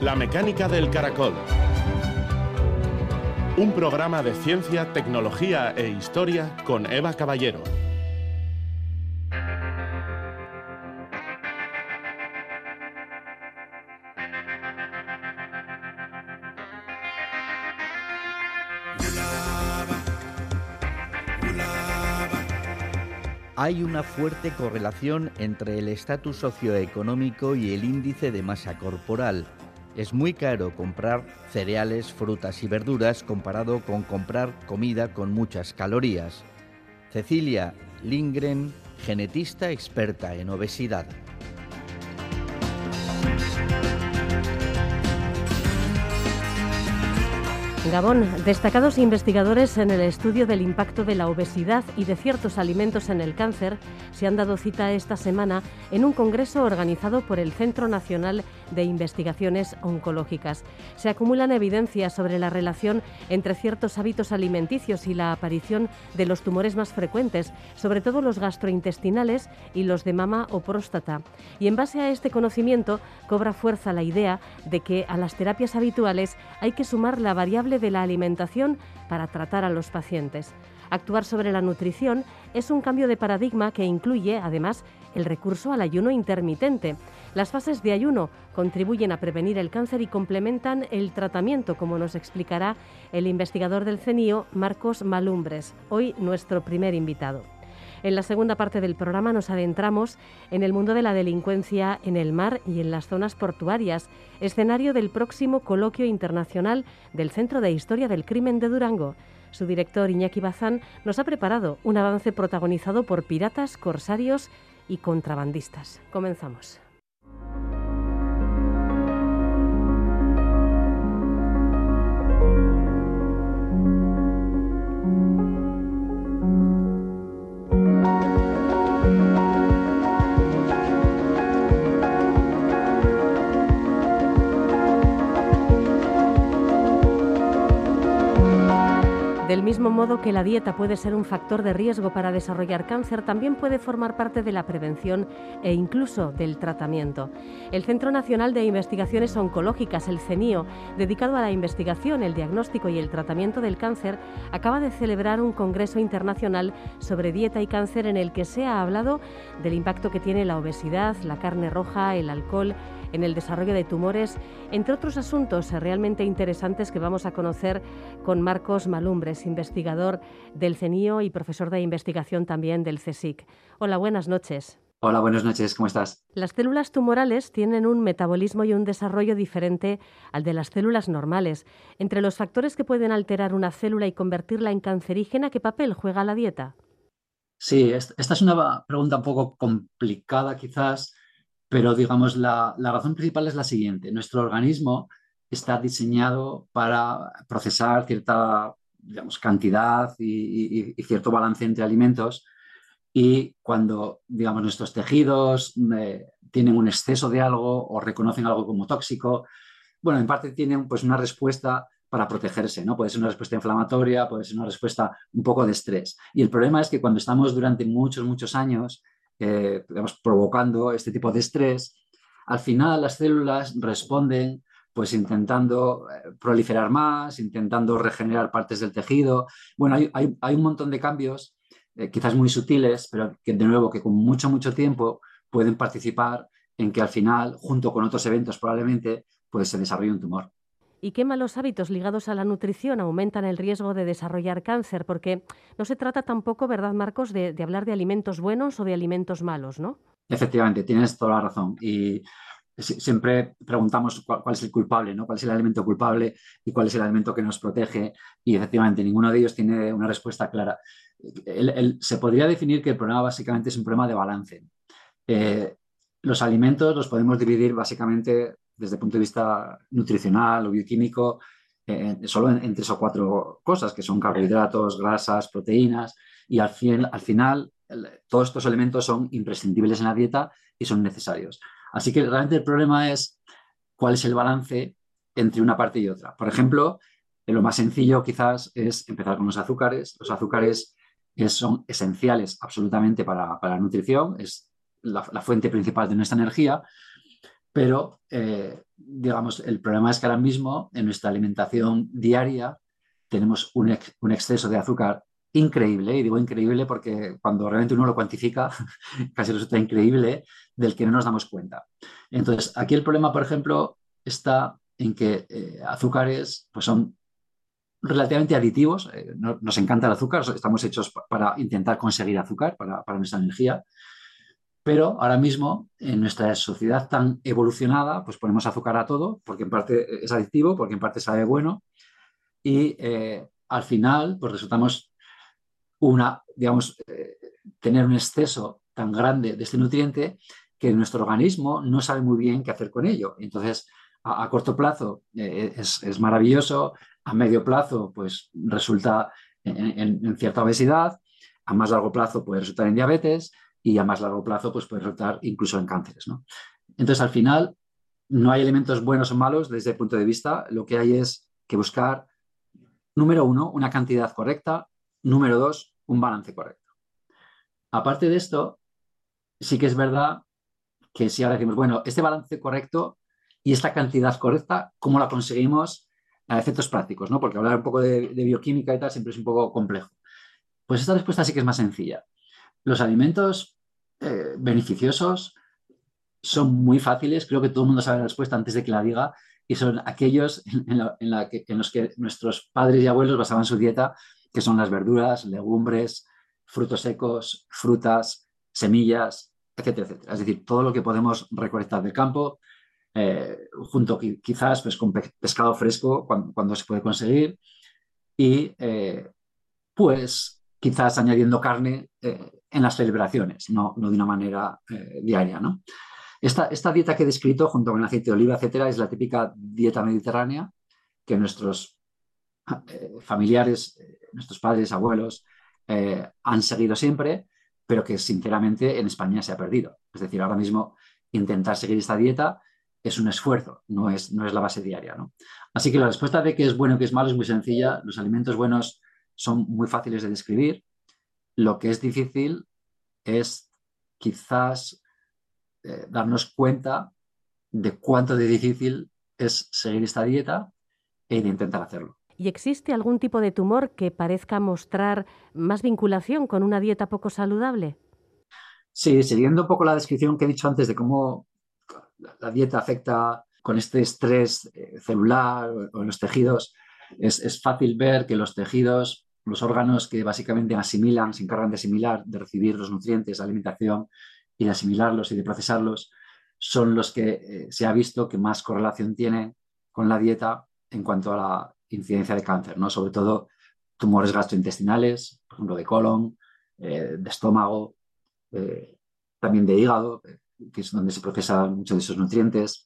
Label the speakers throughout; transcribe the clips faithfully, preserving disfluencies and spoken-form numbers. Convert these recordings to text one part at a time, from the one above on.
Speaker 1: La mecánica del caracol. Un programa de ciencia, tecnología e historia con Eva Caballero.
Speaker 2: Hay una fuerte correlación entre el estatus socioeconómico y el índice de masa corporal. Es muy caro comprar cereales, frutas y verduras comparado con comprar comida con muchas calorías. Cecilia Lindgren, genetista experta en obesidad.
Speaker 3: Gabón, destacados investigadores en el estudio del impacto de la obesidad y de ciertos alimentos en el cáncer se han dado cita esta semana en un congreso organizado por el Centro Nacional de Investigaciones Oncológicas. Se acumulan evidencias sobre la relación entre ciertos hábitos alimenticios y la aparición de los tumores más frecuentes, sobre todo los gastrointestinales y los de mama o próstata. Y en base a este conocimiento cobra fuerza la idea de que a las terapias habituales hay que sumar la variable de la alimentación para tratar a los pacientes. Actuar sobre la nutrición es un cambio de paradigma que incluye, además, el recurso al ayuno intermitente. Las fases de ayuno contribuyen a prevenir el cáncer y complementan el tratamiento, como nos explicará el investigador del CENIO, Marcos Malumbres, hoy nuestro primer invitado. En la segunda parte del programa nos adentramos en el mundo de la delincuencia en el mar y en las zonas portuarias, escenario del próximo coloquio internacional del Centro de Historia del Crimen de Durango. Su director, Iñaki Bazán, nos ha preparado un avance protagonizado por piratas, corsarios y contrabandistas. Comenzamos. Del mismo modo que la dieta puede ser un factor de riesgo para desarrollar cáncer, también puede formar parte de la prevención e incluso del tratamiento. El Centro Nacional de Investigaciones Oncológicas, el CENIO, dedicado a la investigación, el diagnóstico y el tratamiento del cáncer, acaba de celebrar un congreso internacional sobre dieta y cáncer en el que se ha hablado del impacto que tiene la obesidad, la carne roja, el alcohol en el desarrollo de tumores, entre otros asuntos realmente interesantes que vamos a conocer con Marcos Malumbres, investigador del CENIO y profesor de investigación también del CSIC. Hola, buenas noches.
Speaker 4: Hola, buenas noches, ¿cómo estás?
Speaker 3: Las células tumorales tienen un metabolismo y un desarrollo diferente al de las células normales. Entre los factores que pueden alterar una célula y convertirla en cancerígena, ¿qué papel juega la dieta?
Speaker 4: Sí, esta es una pregunta un poco complicada quizás, pero digamos la, la razón principal es la siguiente. Nuestro organismo está diseñado para procesar cierta, digamos, cantidad y, y, y cierto balance entre alimentos, y cuando, digamos, nuestros tejidos eh, tienen un exceso de algo o reconocen algo como tóxico, bueno, en parte tienen pues una respuesta para protegerse, ¿no? Puede ser una respuesta inflamatoria, puede ser una respuesta un poco de estrés. Y el problema es que cuando estamos durante muchos, muchos años eh, digamos, provocando este tipo de estrés, al final las células responden pues intentando eh, proliferar más, intentando regenerar partes del tejido. Bueno, hay, hay, hay un montón de cambios, eh, quizás muy sutiles, pero que de nuevo que con mucho, mucho tiempo pueden participar en que al final, junto con otros eventos probablemente, pues se desarrolle un tumor.
Speaker 3: ¿Y qué malos hábitos ligados a la nutrición aumentan el riesgo de desarrollar cáncer? Porque no se trata tampoco, ¿verdad, Marcos?, de, de hablar de alimentos buenos o de alimentos malos, ¿no?
Speaker 4: Efectivamente, tienes toda la razón. Y siempre preguntamos cuál, cuál es el culpable, ¿no? ¿Cuál es el alimento culpable y cuál es el alimento que nos protege? Y efectivamente, ninguno de ellos tiene una respuesta clara. El, el, se podría definir que el problema básicamente es un problema de balance. Eh, los alimentos los podemos dividir básicamente desde el punto de vista nutricional o bioquímico eh, solo en, en tres o cuatro cosas, que son carbohidratos, grasas, proteínas, y al, fin, al final el, todos estos elementos son imprescindibles en la dieta y son necesarios. Así que realmente el problema es cuál es el balance entre una parte y otra. Por ejemplo, lo más sencillo quizás es empezar con los azúcares. Los azúcares son esenciales absolutamente para, para la nutrición, es la, la fuente principal de nuestra energía, Pero, eh, digamos, el problema es que ahora mismo en nuestra alimentación diaria tenemos un, ex, un exceso de azúcar increíble, y digo increíble porque cuando realmente uno lo cuantifica, casi resulta increíble, del que no nos damos cuenta. Entonces, aquí el problema, por ejemplo, está en que eh, azúcares pues son relativamente aditivos. Eh, no, nos encanta el azúcar, estamos hechos para intentar conseguir azúcar para, para nuestra energía, pero ahora mismo en nuestra sociedad tan evolucionada, pues ponemos azúcar a todo, porque en parte es adictivo, porque en parte sabe bueno, y eh, al final pues resultamos una, digamos, eh, tener un exceso tan grande de este nutriente que nuestro organismo no sabe muy bien qué hacer con ello. Entonces, a, a corto plazo eh, es, es, maravilloso, a medio plazo pues resulta en, en, en cierta obesidad, a más largo plazo puede resultar en diabetes y a más largo plazo pues puede resultar incluso en cánceres, ¿no? Entonces, al final, no hay elementos buenos o malos desde el punto de vista, lo que hay es que buscar, número uno, una cantidad correcta, número dos, un balance correcto. Aparte de esto, sí que es verdad que si ahora decimos, bueno, este balance correcto y esta cantidad correcta, ¿cómo la conseguimos a efectos prácticos, ¿no? Porque hablar un poco de, de bioquímica y tal siempre es un poco complejo. Pues esta respuesta sí que es más sencilla. Los alimentos eh, beneficiosos son muy fáciles, creo que todo el mundo sabe la respuesta antes de que la diga, y son aquellos en, la, en, la que, en los que nuestros padres y abuelos basaban su dieta, que son las verduras, legumbres, frutos secos, frutas, semillas, etcétera, etcétera. Es decir, todo lo que podemos recolectar del campo, eh, junto quizás pues, con pe pescado fresco cuando, cuando se puede conseguir, y eh, pues quizás añadiendo carne eh, en las celebraciones, no, no de una manera eh, diaria, ¿no? Esta, esta dieta que he descrito, junto con el aceite de oliva, etcétera, es la típica dieta mediterránea que nuestros eh, familiares, eh, nuestros padres, abuelos, eh, han seguido siempre, pero que sinceramente en España se ha perdido. Es decir, ahora mismo intentar seguir esta dieta es un esfuerzo, no es, no es la base diaria, ¿no? Así que la respuesta de qué es bueno y qué es malo es muy sencilla. Los alimentos buenos son muy fáciles de describir. Lo que es difícil es quizás Eh, darnos cuenta de cuánto de difícil es seguir esta dieta e de intentar hacerlo.
Speaker 3: ¿Y existe algún tipo de tumor que parezca mostrar más vinculación con una dieta poco saludable?
Speaker 4: Sí, siguiendo un poco la descripción que he dicho antes de cómo la dieta afecta con este estrés celular o en los tejidos, es, es fácil ver que los tejidos, los órganos que básicamente asimilan, se encargan de asimilar, de recibir los nutrientes, la alimentación, y de asimilarlos y de procesarlos, son los que eh, se ha visto que más correlación tienen con la dieta en cuanto a la incidencia de cáncer, ¿no? Sobre todo tumores gastrointestinales, por ejemplo, de colon, eh, de estómago, eh, también de hígado, eh, que es donde se procesan muchos de esos nutrientes.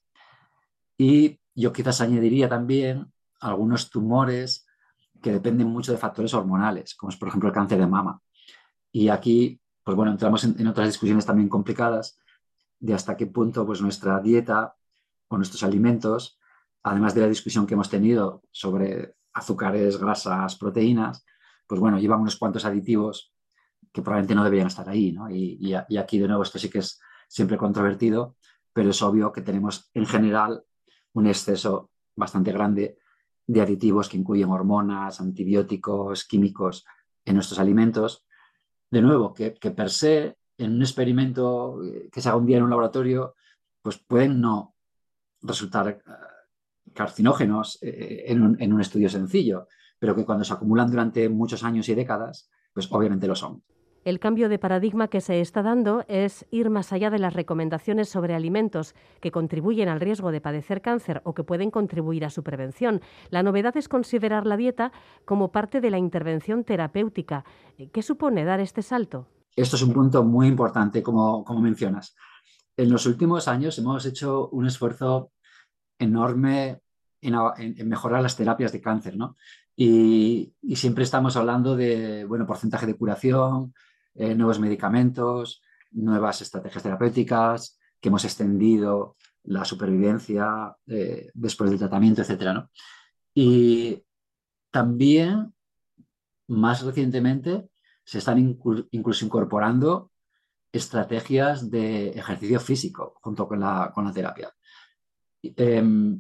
Speaker 4: Y yo quizás añadiría también algunos tumores que dependen mucho de factores hormonales, como es, por ejemplo, el cáncer de mama. Y aquí pues bueno, entramos en, en otras discusiones también complicadas de hasta qué punto pues, nuestra dieta o nuestros alimentos, además de la discusión que hemos tenido sobre azúcares, grasas, proteínas, pues bueno, llevan unos cuantos aditivos que probablemente no deberían estar ahí, ¿no? Y, y, y aquí de nuevo esto sí que es siempre controvertido, pero es obvio que tenemos en general un exceso bastante grande de aditivos que incluyen hormonas, antibióticos, químicos en nuestros alimentos. De nuevo, que, que per se, en un experimento que se haga un día en un laboratorio, pues pueden no resultar uh, carcinógenos eh, en, un, en un estudio sencillo, pero que cuando se acumulan durante muchos años y décadas, pues obviamente lo son.
Speaker 3: El cambio de paradigma que se está dando es ir más allá de las recomendaciones sobre alimentos que contribuyen al riesgo de padecer cáncer o que pueden contribuir a su prevención. La novedad es considerar la dieta como parte de la intervención terapéutica. ¿Qué supone dar este salto?
Speaker 4: Esto es un punto muy importante, como, como mencionas. En los últimos años hemos hecho un esfuerzo enorme en, en, en mejorar las terapias de cáncer, ¿no? Y, y siempre estamos hablando de, bueno, porcentaje de curación, eh, nuevos medicamentos, nuevas estrategias terapéuticas, que hemos extendido la supervivencia eh, después del tratamiento, etcétera, ¿no? Y también, más recientemente, se están inclu incluso incorporando estrategias de ejercicio físico junto con la, con la terapia. Eh,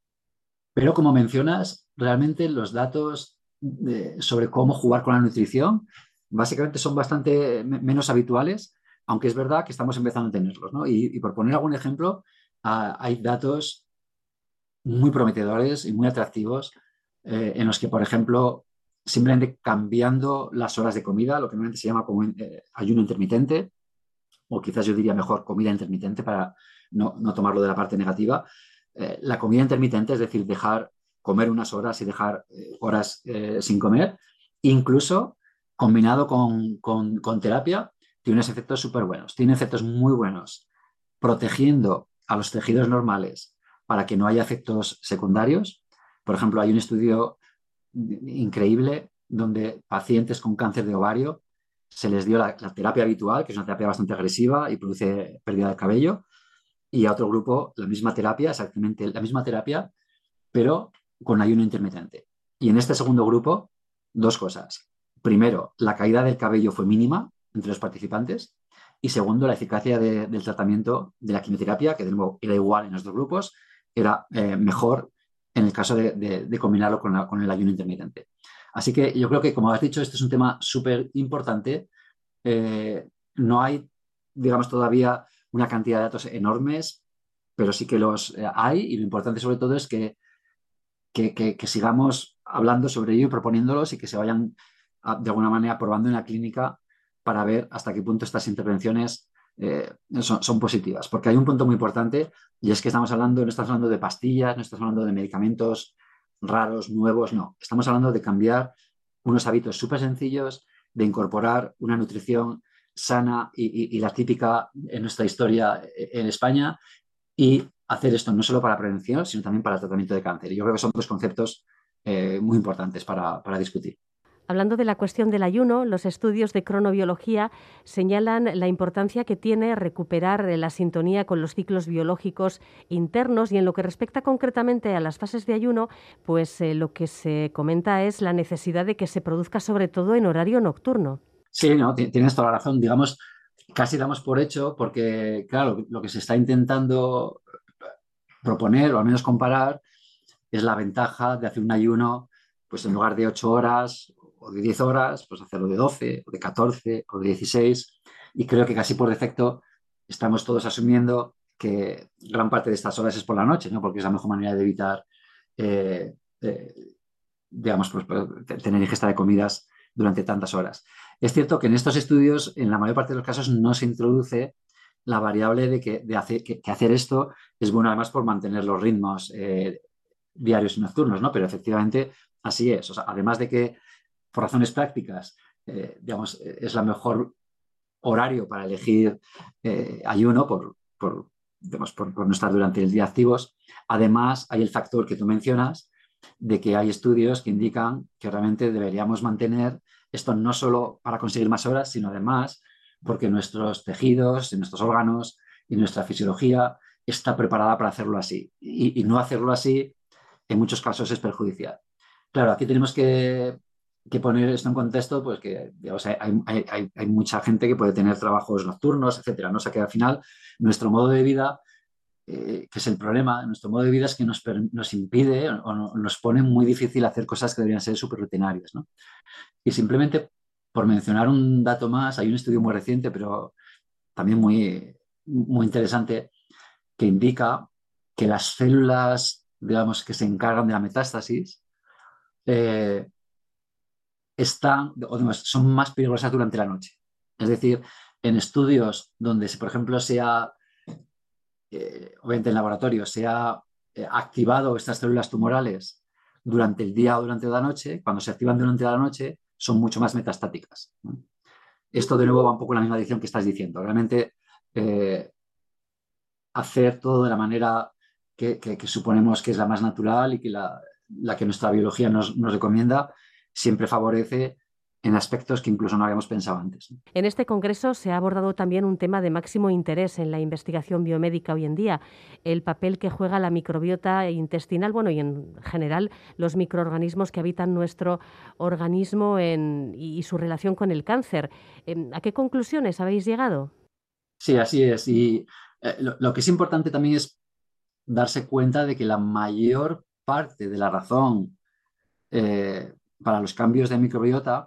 Speaker 4: pero como mencionas, realmente los datos de, sobre cómo jugar con la nutrición básicamente son bastante me- menos habituales, aunque es verdad que estamos empezando a tenerlos, ¿no? Y, y por poner algún ejemplo, ah, hay datos muy prometedores y muy atractivos eh, en los que, por ejemplo, simplemente cambiando las horas de comida, lo que normalmente se llama como eh, ayuno intermitente, o quizás yo diría mejor comida intermitente para no, no tomarlo de la parte negativa, eh, la comida intermitente, es decir, dejar comer unas horas y dejar eh, horas eh, sin comer, incluso combinado con, con, con terapia, tiene unos efectos súper buenos, tiene efectos muy buenos, protegiendo a los tejidos normales para que no haya efectos secundarios. Por ejemplo, hay un estudio increíble donde pacientes con cáncer de ovario se les dio la, la terapia habitual, que es una terapia bastante agresiva y produce pérdida de cabello, y a otro grupo la misma terapia, exactamente la misma terapia, pero con ayuno intermitente. Y en este segundo grupo, dos cosas. Primero, la caída del cabello fue mínima entre los participantes. Y segundo, la eficacia de, del tratamiento de la quimioterapia, que de nuevo era igual en los dos grupos, era eh, mejor en el caso de, de, de combinarlo con, la, con el ayuno intermitente. Así que yo creo que, como has dicho, este es un tema súper importante. Eh, no hay, digamos, todavía una cantidad de datos enormes, pero sí que los eh, hay, y lo importante sobre todo es que que, que, que sigamos hablando sobre ello y proponiéndolos y que se vayan a, de alguna manera probando en la clínica para ver hasta qué punto estas intervenciones eh, son, son, positivas. Porque hay un punto muy importante y es que estamos hablando, no estamos hablando de pastillas, no estamos hablando de medicamentos raros, nuevos, no. Estamos hablando de cambiar unos hábitos súper sencillos, de incorporar una nutrición sana y, y, y la típica en nuestra historia en España, y hacer esto no solo para prevención, sino también para el tratamiento de cáncer. Y yo creo que son dos conceptos eh, muy importantes para, para discutir.
Speaker 3: Hablando de la cuestión del ayuno, los estudios de cronobiología señalan la importancia que tiene recuperar la sintonía con los ciclos biológicos internos, y en lo que respecta concretamente a las fases de ayuno, pues eh, lo que se comenta es la necesidad de que se produzca sobre todo en horario nocturno.
Speaker 4: Sí, no, tienes toda la razón. Digamos, casi damos por hecho porque, claro, lo que se está intentando proponer o al menos comparar es la ventaja de hacer un ayuno, pues en lugar de ocho horas o de diez horas, pues hacerlo de doce o de catorce o de dieciséis. Y creo que casi por defecto estamos todos asumiendo que gran parte de estas horas es por la noche, ¿no? Porque es la mejor manera de evitar, eh, eh, digamos, pues, tener ingesta de comidas durante tantas horas. Es cierto que en estos estudios, en la mayor parte de los casos, no se introduce la variable de que, de hacer, que, que hacer esto es bueno además por mantener los ritmos eh, diarios y nocturnos, ¿no? Pero efectivamente así es. O sea, además de que por razones prácticas, eh, digamos, es la mejor horario para elegir eh, ayuno por, por, digamos, por, por no estar durante el día activos. Además, hay el factor que tú mencionas de que hay estudios que indican que realmente deberíamos mantener esto no solo para conseguir más horas, sino además porque nuestros tejidos, nuestros órganos y nuestra fisiología está preparada para hacerlo así. Y, y no hacerlo así, en muchos casos, es perjudicial. Claro, aquí tenemos que, que poner esto en contexto, pues que digamos, hay, hay, hay, hay mucha gente que puede tener trabajos nocturnos, etcétera, ¿no? O sea que al final nuestro modo de vida, eh, que es el problema, nuestro modo de vida es que nos, nos impide o, o nos pone muy difícil hacer cosas que deberían ser súper rutinarias, ¿no? Y simplemente, por mencionar un dato más, hay un estudio muy reciente, pero también muy, muy interesante, que indica que las células, digamos, que se encargan de la metástasis, eh, están, o digamos, son más peligrosas durante la noche. Es decir, en estudios donde, por ejemplo, se ha, eh, obviamente en laboratorio, se ha eh, activado estas células tumorales durante el día o durante la noche, cuando se activan durante la noche, son mucho más metastáticas, ¿no? Esto de nuevo va un poco en la misma dirección que estás diciendo. Realmente eh, hacer todo de la manera que, que, que, suponemos que es la más natural y que la, la que nuestra biología nos, nos recomienda, siempre favorece en aspectos que incluso no habíamos pensado antes.
Speaker 3: En este congreso se ha abordado también un tema de máximo interés en la investigación biomédica hoy en día, el papel que juega la microbiota intestinal, bueno, y en general los microorganismos que habitan nuestro organismo en, y su relación con el cáncer. ¿A qué conclusiones habéis llegado?
Speaker 4: Sí, así es. Y eh, lo, lo que es importante también es darse cuenta de que la mayor parte de la razón eh, para los cambios de microbiota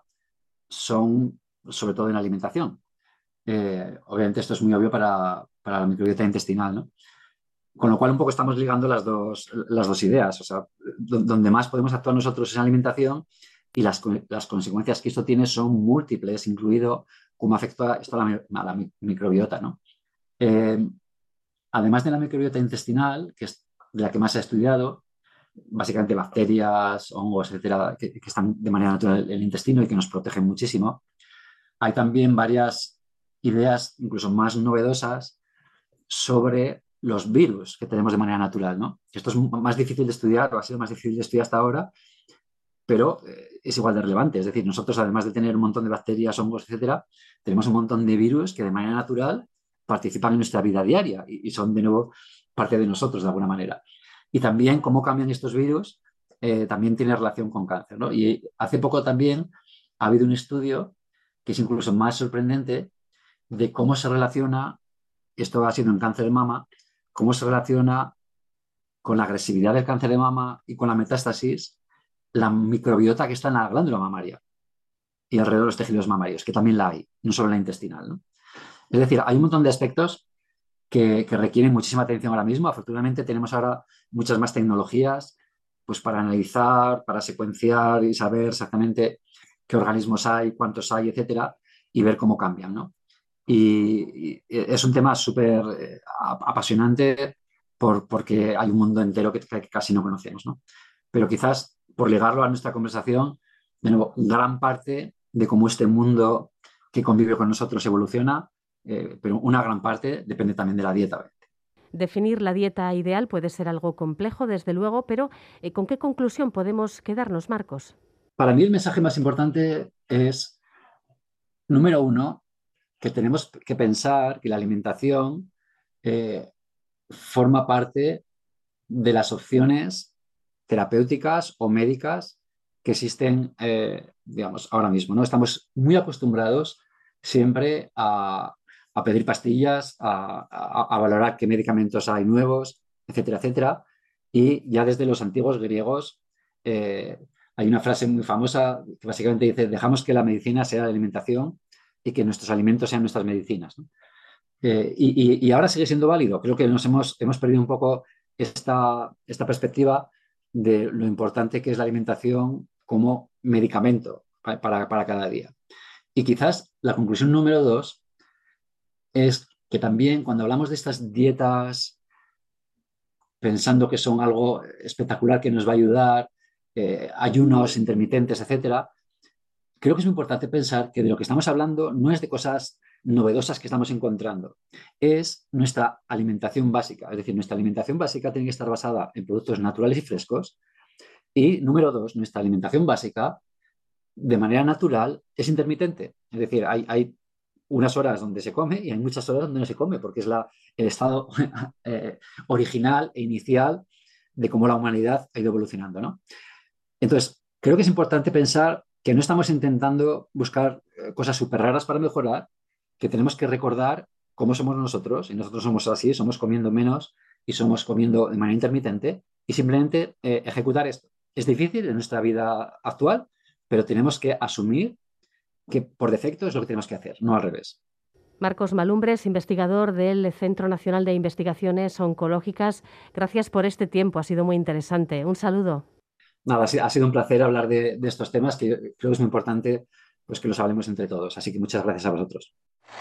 Speaker 4: son sobre todo en la alimentación. Eh, obviamente esto es muy obvio para, para la microbiota intestinal, ¿no? Con lo cual un poco estamos ligando las dos, las dos ideas. O sea, donde más podemos actuar nosotros es en alimentación, y las, las consecuencias que esto tiene son múltiples, incluido cómo afecta esto a la, a la microbiota, ¿no? Eh, además de la microbiota intestinal, que es de la que más se ha estudiado, básicamente bacterias, hongos, etcétera, que, que están de manera natural en el intestino y que nos protegen muchísimo, hay también varias ideas incluso más novedosas sobre los virus que tenemos de manera natural, ¿no? Esto es más difícil de estudiar, o ha sido más difícil de estudiar hasta ahora, pero es igual de relevante. Es decir, nosotros, además de tener un montón de bacterias, hongos, etcétera, tenemos un montón de virus que de manera natural participan en nuestra vida diaria y, y son de nuevo parte de nosotros de alguna manera. Y también cómo cambian estos virus eh, también tiene relación con cáncer, ¿no? Y hace poco también ha habido un estudio que es incluso más sorprendente de cómo se relaciona, esto ha sido en cáncer de mama, cómo se relaciona con la agresividad del cáncer de mama y con la metástasis la microbiota que está en la glándula mamaria y alrededor de los tejidos mamarios, que también la hay, no solo la intestinal, ¿no? Es decir, hay un montón de aspectos que, que requieren muchísima atención ahora mismo. Afortunadamente tenemos ahora muchas más tecnologías pues, para analizar, para secuenciar y saber exactamente qué organismos hay, cuántos hay, etcétera, y ver cómo cambian, ¿no? Y, y es un tema súper eh, apasionante por, porque hay un mundo entero que, que casi no conocemos, ¿no? Pero quizás, por ligarlo a nuestra conversación, de nuevo, gran parte de cómo este mundo que convive con nosotros evoluciona, eh, pero una gran parte depende también de la dieta.
Speaker 3: Definir la dieta ideal puede ser algo complejo, desde luego, pero eh, ¿con qué conclusión podemos quedarnos, Marcos?
Speaker 4: Para mí el mensaje más importante es, número uno, que tenemos que pensar que la alimentación eh, forma parte de las opciones terapéuticas o médicas que existen, eh, digamos, ahora mismo, ¿no? Estamos muy acostumbrados siempre a, a pedir pastillas, a, a, a valorar qué medicamentos hay nuevos, etcétera, etcétera. Y ya desde los antiguos griegos eh, hay una frase muy famosa que básicamente dice: dejamos que la medicina sea la alimentación y que nuestros alimentos sean nuestras medicinas, ¿no? Eh, y, y, y ahora sigue siendo válido. Creo que nos hemos, hemos perdido un poco esta, esta perspectiva de lo importante que es la alimentación como medicamento para, para cada día. Y quizás la conclusión número dos es que también cuando hablamos de estas dietas pensando que son algo espectacular que nos va a ayudar, eh, ayunos intermitentes, etcétera, creo que es muy importante pensar que de lo que estamos hablando no es de cosas novedosas que estamos encontrando, es nuestra alimentación básica. Es decir, nuestra alimentación básica tiene que estar basada en productos naturales y frescos. Y número dos, nuestra alimentación básica de manera natural es intermitente. Es decir, hay, hay unas horas donde se come y hay muchas horas donde no se come, porque es la, el estado eh, original e inicial de cómo la humanidad ha ido evolucionando, ¿no? Entonces, creo que es importante pensar que no estamos intentando buscar cosas súper raras para mejorar, que tenemos que recordar cómo somos nosotros, y nosotros somos así, somos comiendo menos y somos comiendo de manera intermitente, y simplemente eh, ejecutar esto. Es difícil en nuestra vida actual, pero tenemos que asumir que por defecto es lo que tenemos que hacer, no al revés.
Speaker 3: Marcos Malumbres, investigador del Centro Nacional de Investigaciones Oncológicas, gracias por este tiempo, ha sido muy interesante. Un saludo.
Speaker 4: Nada, ha sido un placer hablar de, de estos temas, que creo que es muy importante pues, que los hablemos entre todos. Así que muchas gracias a vosotros.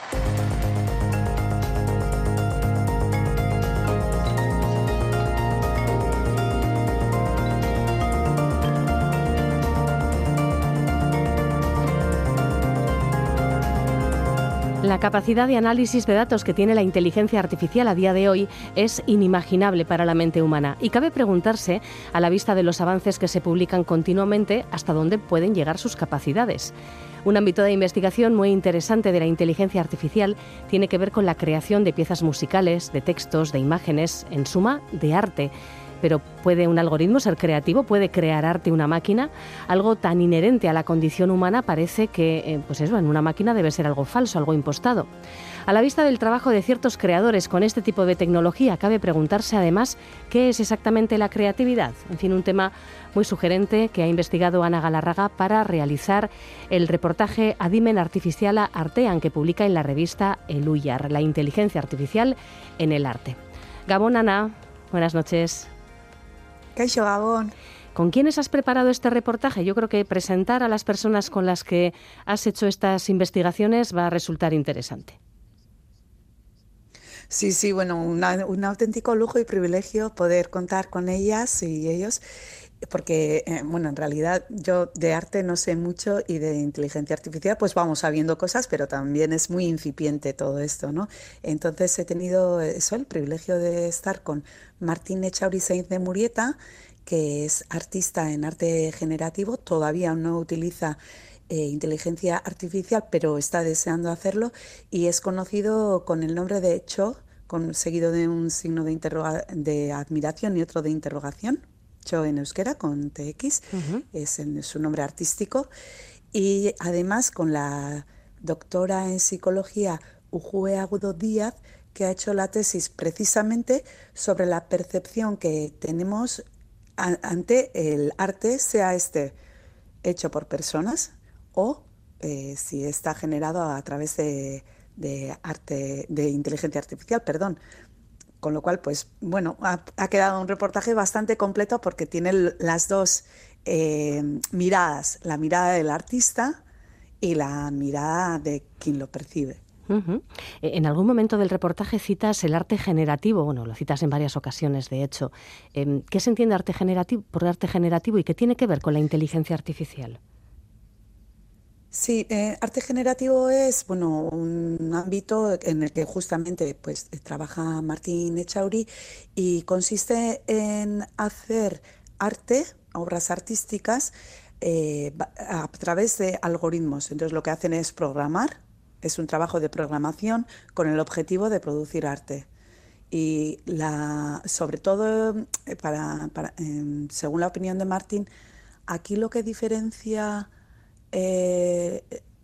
Speaker 3: La capacidad de análisis de datos que tiene la inteligencia artificial a día de hoy es inimaginable para la mente humana y cabe preguntarse, a la vista de los avances que se publican continuamente, hasta dónde pueden llegar sus capacidades. Un ámbito de investigación muy interesante de la inteligencia artificial tiene que ver con la creación de piezas musicales, de textos, de imágenes, en suma, de arte. pero ¿puede un algoritmo ser creativo? ¿Puede crear arte una máquina? Algo tan inherente a la condición humana parece que, eh, pues eso, en una máquina debe ser algo falso, algo impostado. A la vista del trabajo de ciertos creadores con este tipo de tecnología, cabe preguntarse además qué es exactamente la creatividad. En fin, un tema muy sugerente que ha investigado Ana Galarraga para realizar el reportaje Adimen Artificiala Artean, que publica en la revista Eluyar, la inteligencia artificial en el arte. Gabón, Ana, buenas noches.
Speaker 5: Kaixo, Gabón.
Speaker 3: ¿Con quiénes has preparado este reportaje? Yo creo que presentar a las personas con las que has hecho estas investigaciones va a resultar interesante.
Speaker 5: Sí, sí, bueno, una, un auténtico lujo y privilegio poder contar con ellas y ellos, porque, eh, bueno, en realidad yo de arte no sé mucho y de inteligencia artificial pues vamos sabiendo cosas, pero también es muy incipiente todo esto, ¿no? Entonces he tenido eso, el privilegio de estar con Martín Echauri Sainz de Murieta, que es artista en arte generativo, todavía no utiliza Eh, inteligencia artificial, pero está deseando hacerlo y es conocido con el nombre de Cho, con, seguido de un signo de, interroga, de admiración y otro de interrogación. Cho en euskera, con T X, uh-huh. es en su nombre artístico. Y además con la doctora en psicología Ujue Agudo Díaz, que ha hecho la tesis precisamente sobre la percepción que tenemos a, ante el arte, sea este hecho por personas, o eh, si está generado a través de, de arte, de inteligencia artificial, perdón. Con lo cual, pues bueno, ha, ha quedado un reportaje bastante completo porque tiene las dos eh, miradas, la mirada del artista y la mirada de quien lo percibe.
Speaker 3: Uh-huh. En algún momento del reportaje citas el arte generativo, bueno, lo citas en varias ocasiones, de hecho. ¿Qué se entiende arte generativo, por arte generativo y qué tiene que ver con la inteligencia artificial?
Speaker 5: Sí, eh, arte generativo es, bueno, un ámbito en el que justamente pues trabaja Martín Echauri y consiste en hacer arte, obras artísticas, eh, a través de algoritmos. Entonces lo que hacen es programar, es un trabajo de programación con el objetivo de producir arte. Y la, sobre todo, para, para, eh, según la opinión de Martín, aquí lo que diferencia Eh,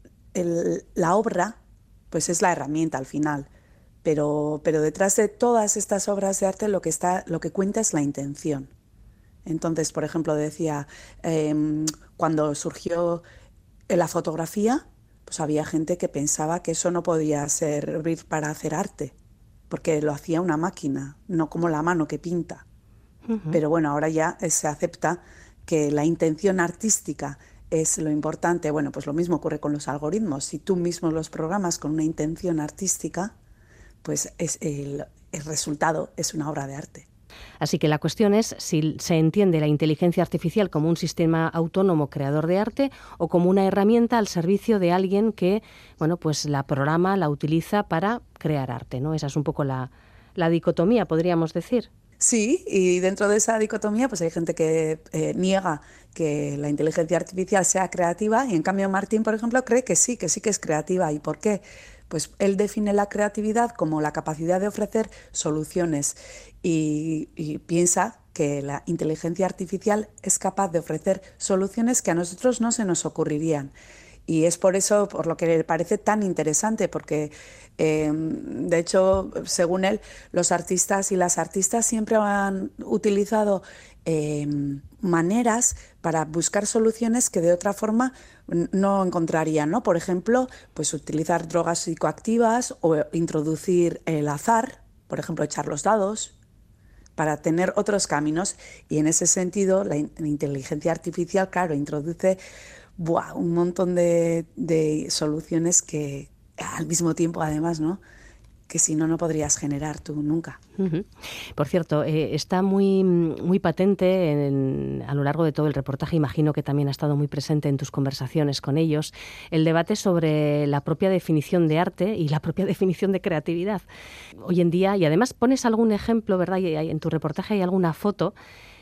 Speaker 5: el, la obra, pues es la herramienta al final, pero, pero detrás de todas estas obras de arte lo que, está, lo que cuenta es la intención. Entonces, por ejemplo, decía, eh, cuando surgió la fotografía, pues había gente que pensaba que eso no podía servir para hacer arte, porque lo hacía una máquina, no como la mano que pinta. Uh-huh. Pero bueno, ahora ya se acepta que la intención artística es lo importante. Bueno, pues lo mismo ocurre con los algoritmos. Si tú mismo los programas con una intención artística, pues es el, el resultado es una obra de arte.
Speaker 3: Así que la cuestión es si se entiende la inteligencia artificial como un sistema autónomo creador de arte o como una herramienta al servicio de alguien que, bueno, pues la programa, la utiliza para crear arte, ¿no? Esa es un poco la, la dicotomía, podríamos decir.
Speaker 5: Sí, y dentro de esa dicotomía pues hay gente que eh, niega que la inteligencia artificial sea creativa y en cambio Martín, por ejemplo, cree que sí, que sí que es creativa. ¿Y por qué? Pues él define la creatividad como la capacidad de ofrecer soluciones y, y piensa que la inteligencia artificial es capaz de ofrecer soluciones que a nosotros no se nos ocurrirían. Y es por eso, por lo que le parece tan interesante, porque eh, de hecho, según él, los artistas y las artistas siempre han utilizado eh, maneras para buscar soluciones que de otra forma no encontrarían, ¿no? Por ejemplo, pues utilizar drogas psicoactivas o introducir el azar, por ejemplo, echar los dados, para tener otros caminos. Y en ese sentido, la, in- la inteligencia artificial, claro, introduce Buah, un montón de, de soluciones que al mismo tiempo, además, ¿no? Que si no, no podrías generar tú nunca.
Speaker 3: Uh-huh. Por cierto, eh, está muy, muy patente en, a lo largo de todo el reportaje, imagino que también ha estado muy presente en tus conversaciones con ellos, el debate sobre la propia definición de arte y la propia definición de creatividad. Hoy en día, y además pones algún ejemplo, ¿verdad? Y hay, en tu reportaje hay alguna foto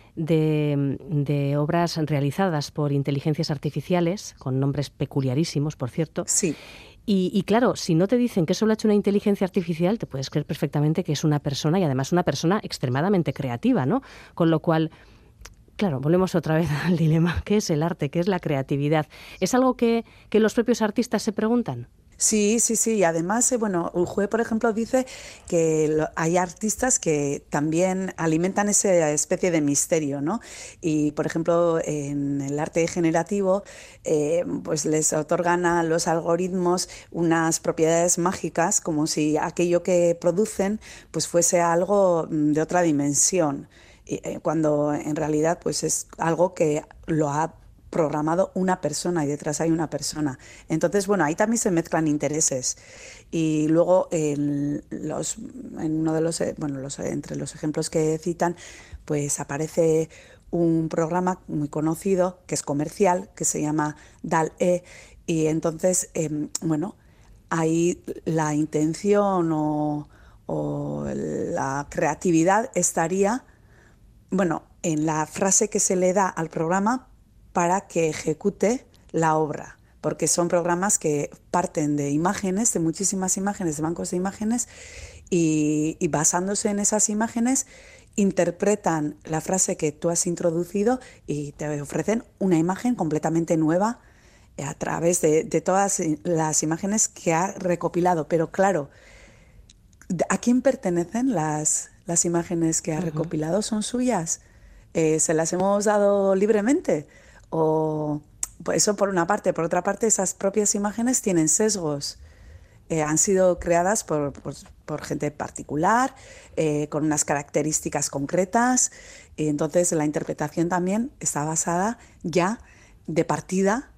Speaker 3: De, de obras realizadas por inteligencias artificiales, con nombres peculiarísimos, por cierto.
Speaker 5: Sí.
Speaker 3: Y, y claro, si no te dicen que eso lo ha hecho una inteligencia artificial, te puedes creer perfectamente que es una persona y además una persona extremadamente creativa, ¿no? Con lo cual, claro, volvemos otra vez al dilema. ¿Qué es el arte? ¿Qué es la creatividad? ¿Es algo que, que los propios artistas se preguntan?
Speaker 5: Sí, sí, sí. Y además, eh, bueno, Ujue, por ejemplo, dice que lo, hay artistas que también alimentan esa especie de misterio, ¿no? Y, por ejemplo, en el arte generativo, eh, pues les otorgan a los algoritmos unas propiedades mágicas, como si aquello que producen pues fuese algo de otra dimensión, y, eh, cuando en realidad pues es algo que lo ha programado una persona y detrás hay una persona. Entonces, bueno, ahí también se mezclan intereses. Y luego, en, los, en uno de los, bueno, los, entre los ejemplos que citan, pues aparece un programa muy conocido, que es comercial, que se llama DALL-E, y entonces, eh, bueno, ahí la intención o, o la creatividad estaría, bueno, en la frase que se le da al programa para que ejecute la obra, porque son programas que parten de imágenes, de muchísimas imágenes, de bancos de imágenes, y, y basándose en esas imágenes interpretan la frase que tú has introducido y te ofrecen una imagen completamente nueva a través de, de todas las imágenes que ha recopilado. Pero claro, ¿a quién pertenecen las, las imágenes que ha recopilado? ¿Son suyas? Eh, ¿se las hemos dado libremente? O pues eso por una parte. Por otra parte, esas propias imágenes tienen sesgos. Eh, han sido creadas por, por, por gente particular, eh, con unas características concretas, y entonces la interpretación también está basada ya de partida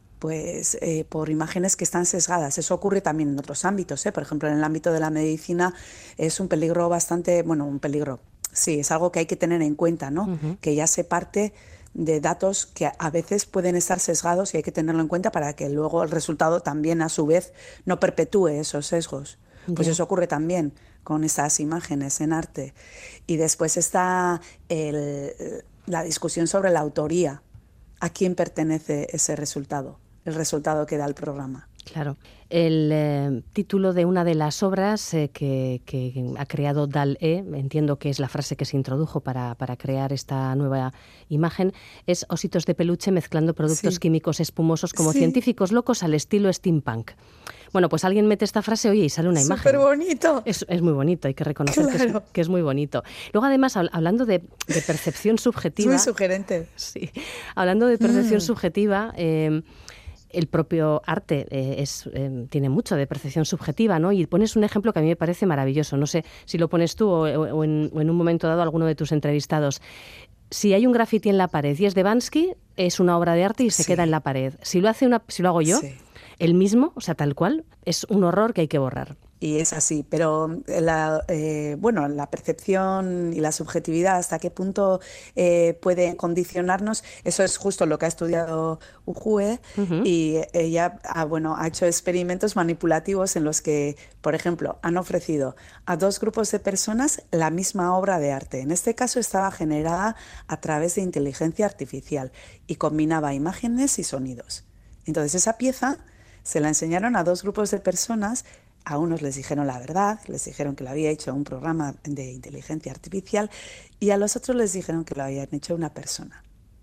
Speaker 5: pues eh, por imágenes que están sesgadas. Eso ocurre también en otros ámbitos, ¿eh? Por ejemplo, en el ámbito de la medicina es un peligro bastante, bueno, un peligro, sí, es algo que hay que tener en cuenta, ¿no? Uh-huh. Que ya se parte de datos que a veces pueden estar sesgados y hay que tenerlo en cuenta para que luego el resultado también a su vez no perpetúe esos sesgos. Yeah. Pues eso ocurre también con esas imágenes en arte. Y después está el, la discusión sobre la autoría. ¿A quién pertenece ese resultado? El resultado que da el programa.
Speaker 3: Claro. El eh, título de una de las obras eh, que, que ha creado DALL-E, entiendo que es la frase que se introdujo para, para crear esta nueva imagen, es ositos de peluche mezclando productos sí. químicos espumosos como sí. científicos locos al estilo steampunk. Bueno, pues alguien mete esta frase, oye, y sale una imagen.
Speaker 5: ¡Súper bonito!
Speaker 3: Es, es muy bonito, hay que reconocer claro. que, es, que es muy bonito. Luego, además, hablando de, de percepción subjetiva...
Speaker 5: Es muy sugerente.
Speaker 3: Sí. Hablando de percepción mm. subjetiva... Eh, el propio arte eh, es, eh, tiene mucho de percepción subjetiva, ¿no? Y pones un ejemplo que a mí me parece maravilloso. No sé si lo pones tú o, o, en, o en un momento dado alguno de tus entrevistados. Si hay un graffiti en la pared y es de Banksy, es una obra de arte y se sí. queda en la pared. Si lo hace una, si lo hago yo, sí. el mismo, o sea, tal cual, es un horror que hay que borrar.
Speaker 5: Y es así, pero la, eh, bueno, la percepción y la subjetividad, hasta qué punto eh, puede condicionarnos, eso es justo lo que ha estudiado Ujue, uh-huh. y ella ha, bueno, ha hecho experimentos manipulativos en los que, por ejemplo, han ofrecido a dos grupos de personas la misma obra de arte. En este caso estaba generada a través de inteligencia artificial y combinaba imágenes y sonidos. Entonces esa pieza se la enseñaron a dos grupos de personas. A unos les dijeron la verdad, les dijeron que lo había hecho un programa de inteligencia artificial y a los otros les dijeron que lo habían hecho una persona.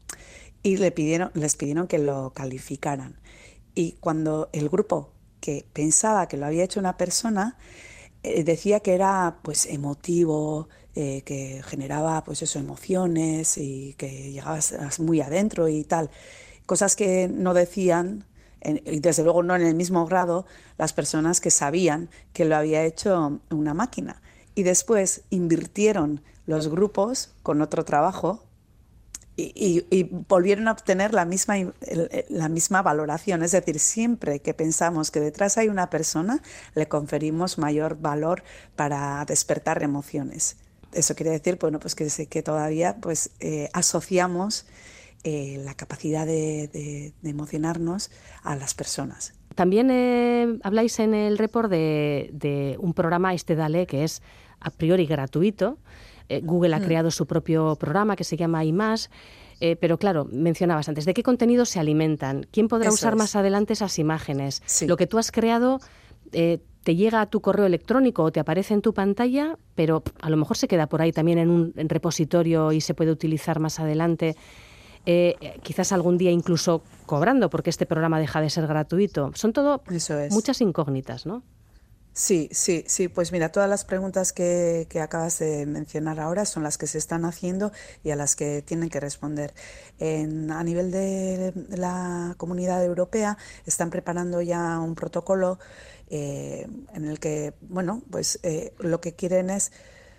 Speaker 5: Y le pidieron, les pidieron que lo calificaran. Y cuando el grupo que pensaba que lo había hecho una persona eh, decía que era pues emotivo, eh, que generaba pues eso, emociones y que llegabas muy adentro y tal, cosas que no decían... y desde luego no en el mismo grado, las personas que sabían que lo había hecho una máquina. Y después invirtieron los grupos con otro trabajo y, y, y volvieron a obtener la misma, la misma valoración. Es decir, siempre que pensamos que detrás hay una persona, le conferimos mayor valor para despertar emociones. Eso quiere decir, bueno, pues que, que todavía pues, eh, asociamos Eh, la capacidad de, de, de emocionarnos a las personas.
Speaker 3: También eh, habláis en el report de, de un programa, este DALL-E, que es a priori gratuito. Eh, Google ha mm. creado su propio programa que se llama Image. Eh, pero claro, mencionabas antes, ¿de qué contenidos se alimentan? ¿Quién podrá
Speaker 5: Eso
Speaker 3: usar
Speaker 5: es.
Speaker 3: más adelante esas imágenes?
Speaker 5: Sí.
Speaker 3: Lo que tú has creado eh, te llega a tu correo electrónico o te aparece en tu pantalla, pero a lo mejor se queda por ahí también en un en repositorio y se puede utilizar más adelante. Eh, quizás algún día incluso cobrando, porque este programa deja de ser gratuito. Son todo
Speaker 5: Eso es.
Speaker 3: muchas incógnitas, ¿no?
Speaker 5: Sí, sí, sí. Pues mira, todas las preguntas que, que acabas de mencionar ahora son las que se están haciendo y a las que tienen que responder. En, a nivel de la Comunidad Europea están preparando ya un protocolo eh, en el que, bueno, pues eh, lo que quieren es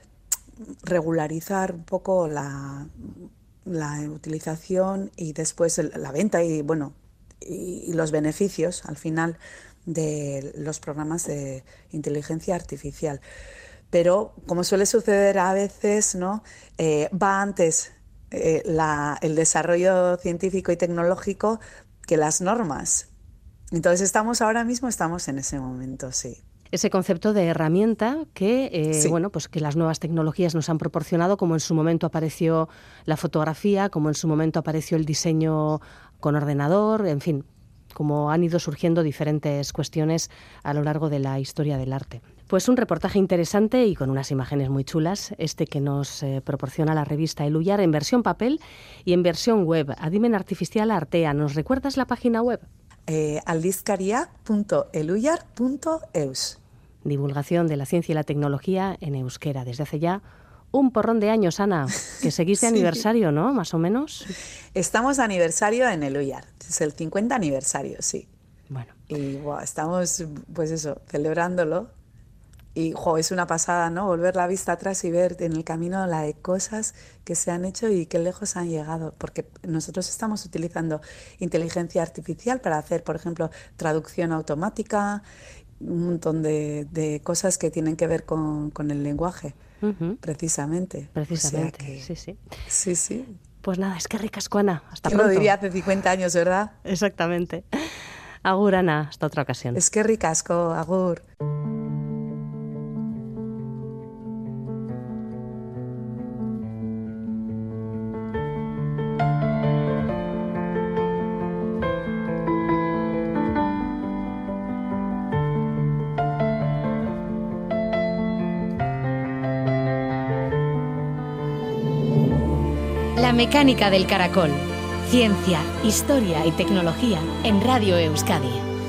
Speaker 5: regularizar un poco la, la utilización y después el- la venta y, bueno, y, y los beneficios al final de los programas de inteligencia artificial. Pero, como suele suceder a veces, ¿no? Eh, va antes eh, la- el desarrollo científico y tecnológico que las normas. Entonces, estamos ahora mismo, estamos en ese momento, sí.
Speaker 3: Ese concepto de herramienta que, eh,
Speaker 5: Sí.
Speaker 3: bueno, pues que las nuevas tecnologías nos han proporcionado, como en su momento apareció la fotografía, como en su momento apareció el diseño con ordenador, en fin, como han ido surgiendo diferentes cuestiones a lo largo de la historia del arte. Pues un reportaje interesante y con unas imágenes muy chulas, este que nos eh, proporciona la revista Eluyar en versión papel y en versión web. Adimen Artificial Artea, ¿nos recuerdas la página web?
Speaker 5: Eh, aldizkaria punto eluyar punto eus.
Speaker 3: Divulgación de la ciencia y la tecnología en euskera desde hace ya un porrón de años, Ana, que seguís de
Speaker 5: Sí.
Speaker 3: aniversario, ¿no? Más o menos.
Speaker 5: Estamos de aniversario en Eluyar, es el cincuenta aniversario, sí.
Speaker 3: Bueno,
Speaker 5: Y buah, estamos, pues eso, celebrándolo. Y jo, es una pasada, ¿no? Volver la vista atrás y ver en el camino la de cosas que se han hecho y qué lejos han llegado. Porque nosotros estamos utilizando inteligencia artificial para hacer, por ejemplo, traducción automática, un montón de, de cosas que tienen que ver con, con el lenguaje,
Speaker 3: ujú,
Speaker 5: precisamente.
Speaker 3: precisamente,
Speaker 5: O sea que,
Speaker 3: sí, sí.
Speaker 5: sí, sí.
Speaker 3: Pues nada, es que ricasco, Ana. Hasta
Speaker 5: ¿Quién
Speaker 3: pronto.
Speaker 5: lo diría hace cincuenta años, verdad?
Speaker 3: Exactamente. Agur, Ana, hasta otra ocasión.
Speaker 5: Es que ricasco, agur.
Speaker 6: La mecánica del caracol. Ciencia, historia y tecnología en Radio Euskadi.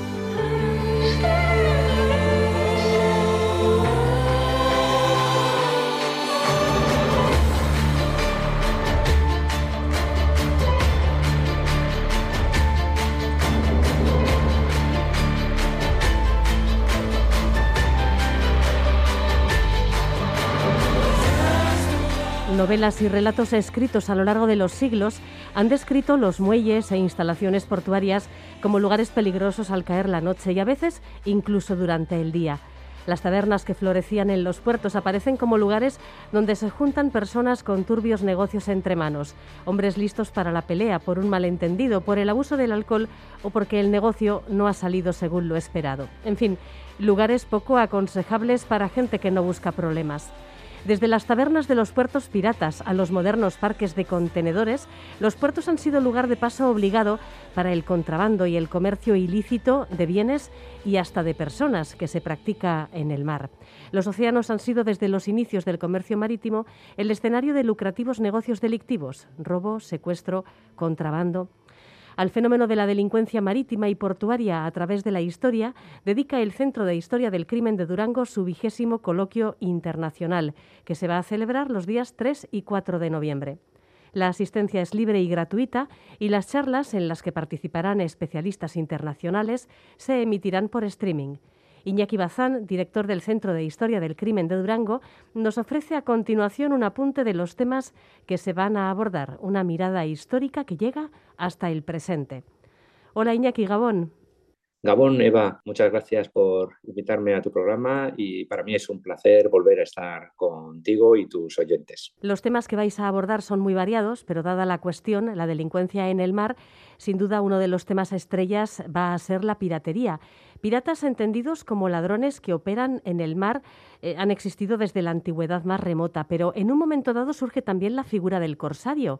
Speaker 3: Novelas y relatos escritos a lo largo de los siglos han descrito los muelles e instalaciones portuarias como lugares peligrosos al caer la noche y a veces incluso durante el día. Las tabernas que florecían en los puertos aparecen como lugares donde se juntan personas con turbios negocios entre manos, hombres listos para la pelea por un malentendido, por el abuso del alcohol o porque el negocio no ha salido según lo esperado. En fin, lugares poco aconsejables para gente que no busca problemas. Desde las tabernas de los puertos piratas a los modernos parques de contenedores, los puertos han sido lugar de paso obligado para el contrabando y el comercio ilícito de bienes y hasta de personas que se practica en el mar. Los océanos han sido desde los inicios del comercio marítimo el escenario de lucrativos negocios delictivos, robo, secuestro, contrabando. Al fenómeno de la delincuencia marítima y portuaria a través de la historia, dedica el Centro de Historia del Crimen de Durango su vigésimo coloquio internacional, que se va a celebrar los días tres y cuatro de noviembre. La asistencia es libre y gratuita y las charlas en las que participarán especialistas internacionales se emitirán por streaming. Iñaki Bazán, director del Centro de Historia del Crimen de Durango, nos ofrece a continuación un apunte de los temas que se van a abordar, una mirada histórica que llega hasta el presente. Hola Iñaki, Gabón.
Speaker 7: Gabón, Eva, muchas gracias por invitarme a tu programa y para mí es un placer volver a estar contigo y tus oyentes.
Speaker 3: Los temas que vais a abordar son muy variados, pero dada la cuestión, la delincuencia en el mar, sin duda uno de los temas estrellas va a ser la piratería. Piratas entendidos como ladrones que operan en el mar eh, han existido desde la antigüedad más remota, pero en un momento dado surge también la figura del corsario,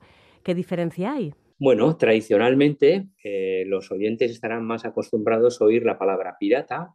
Speaker 3: ¿Qué diferencia hay?
Speaker 7: Bueno, tradicionalmente eh, los oyentes estarán más acostumbrados a oír la palabra pirata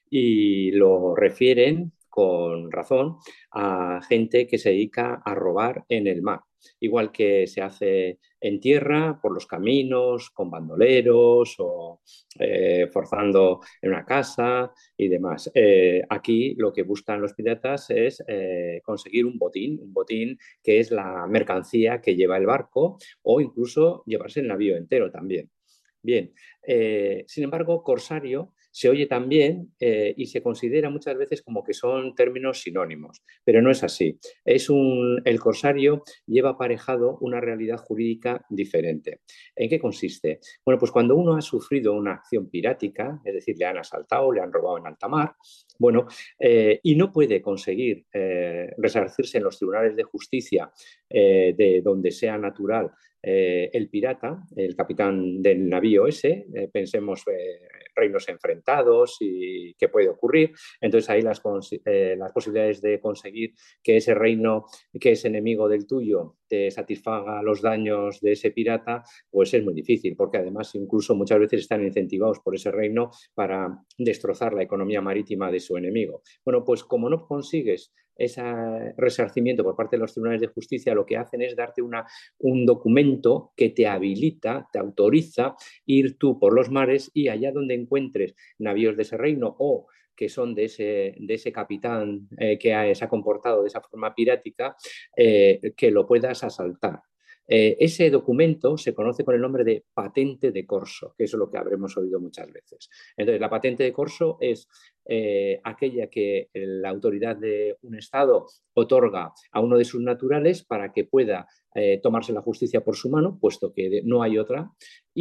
Speaker 7: y lo refieren con razón a gente que se dedica a robar en el mar, igual que se hace en tierra, por los caminos, con bandoleros o eh, forzando en una casa y demás. Eh, aquí lo que buscan los piratas es eh, conseguir un botín, un botín que es la mercancía que lleva el barco o incluso llevarse el navío entero también. Bien, eh, sin embargo, corsario se oye también eh, y se considera muchas veces como que son términos sinónimos, pero no es así. Es un, el corsario lleva aparejado una realidad jurídica diferente. ¿En qué consiste? Bueno, pues cuando uno ha sufrido una acción pirática, es decir, le han asaltado, le han robado en alta mar, bueno, eh, y no puede conseguir eh, resarcirse en los tribunales de justicia eh, de donde sea natural Eh, el pirata, el capitán del navío ese, eh, pensemos eh, reinos enfrentados y qué puede ocurrir, entonces ahí las, eh, las posibilidades de conseguir que ese reino que es enemigo del tuyo te satisfaga los daños de ese pirata, pues es muy difícil, porque además incluso muchas veces están incentivados por ese reino para destrozar la economía marítima de su enemigo. Bueno, pues como no consigues ese resarcimiento por parte de los tribunales de justicia, lo que hacen es darte una, un documento que te habilita, te autoriza ir tú por los mares y allá donde encuentres navíos de ese reino o que son de ese, de ese capitán eh, que ha, se ha comportado de esa forma pirática, eh, que lo puedas asaltar. Eh, ese documento se conoce con el nombre de patente de corso, que eso es lo que habremos oído muchas veces. Entonces, la patente de corso es eh, aquella que la autoridad de un Estado otorga a uno de sus naturales para que pueda eh, tomarse la justicia por su mano, puesto que no hay otra,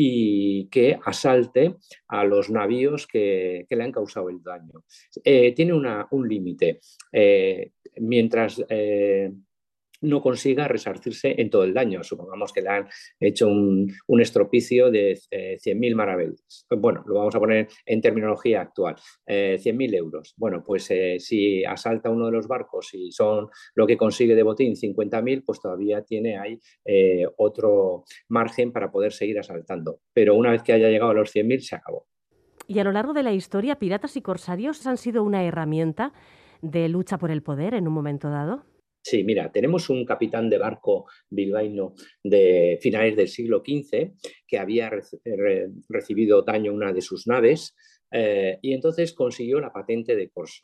Speaker 7: y que asalte a los navíos que, que le han causado el daño. Eh, tiene una, un límite. Eh, mientras... Eh, no consiga resarcirse en todo el daño. Supongamos que le han hecho un, un estropicio de eh, cien mil maravedís. Bueno, lo vamos a poner en terminología actual. Eh, cien mil euros. Bueno, pues eh, si asalta uno de los barcos y son lo que consigue de botín cincuenta mil, pues todavía tiene ahí eh, otro margen para poder seguir asaltando. Pero una vez que haya llegado a los cien mil, se acabó.
Speaker 3: Y a lo largo de la historia, piratas y corsarios han sido una herramienta de lucha por el poder en un momento dado.
Speaker 7: Sí, mira, tenemos un capitán de barco bilbaíno de finales del siglo quince que había re re recibido daño en una de sus naves eh, y entonces consiguió la patente de corso.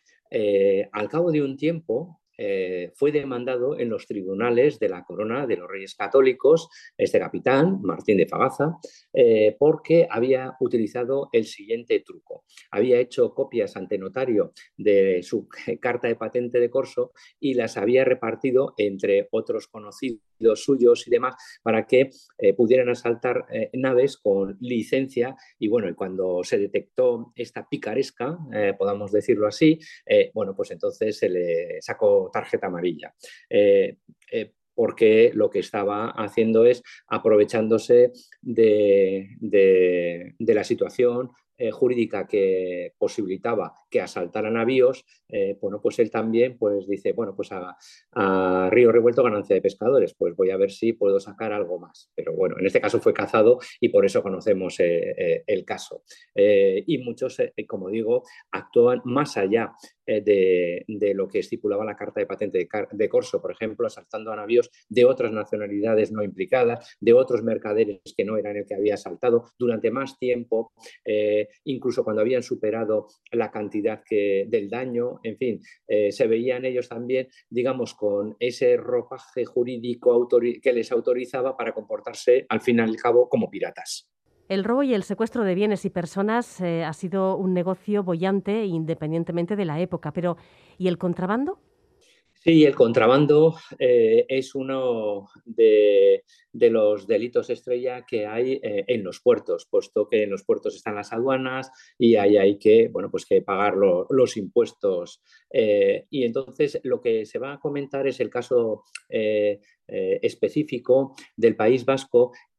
Speaker 7: Eh, al cabo de un tiempo eh, fue demandado en los tribunales de la Corona de los Reyes Católicos, este capitán, Martín de Fagaza, eh, porque había utilizado el siguiente truco. Había hecho copias ante notario de su carta de patente de corso y las había repartido entre otros conocidos suyos y demás para que eh, pudieran asaltar eh, naves con licencia y bueno, y cuando se detectó esta picaresca, eh, podamos decirlo así, eh, bueno, pues entonces se le sacó tarjeta amarilla. Eh, eh, porque lo que estaba haciendo es aprovechándose de, de, de la situación eh, jurídica que posibilitaba que asaltara navíos, eh, bueno, pues él también pues dice, bueno, pues a, a río revuelto ganancia de pescadores, pues voy a ver si puedo sacar algo más. Pero bueno, en este caso fue cazado y por eso conocemos eh, eh, el caso. Eh, y muchos, eh, como digo, actúan más allá eh, de, de lo que estipulaba la carta de patente de, de corso, por ejemplo, asaltando a navíos de otras nacionalidades no implicadas, de otros mercaderes que no eran el que había asaltado durante más tiempo, eh, incluso cuando habían superado la cantidad que, del daño, en fin, eh, se veían ellos también, digamos, con ese ropaje jurídico que les autorizaba para comportarse, al fin y al cabo, como piratas.
Speaker 3: El robo y el secuestro de bienes y personas eh, ha sido un negocio boyante independientemente de la época, pero ¿y el contrabando?
Speaker 7: Sí, el contrabando eh, es uno de, de los delitos estrella que hay eh, en los puertos, puesto que en los puertos están las aduanas y ahí hay que, bueno, pues que pagar lo, los impuestos. Eh, y entonces lo que se va a comentar es el caso eh, eh, específico del País Vasco,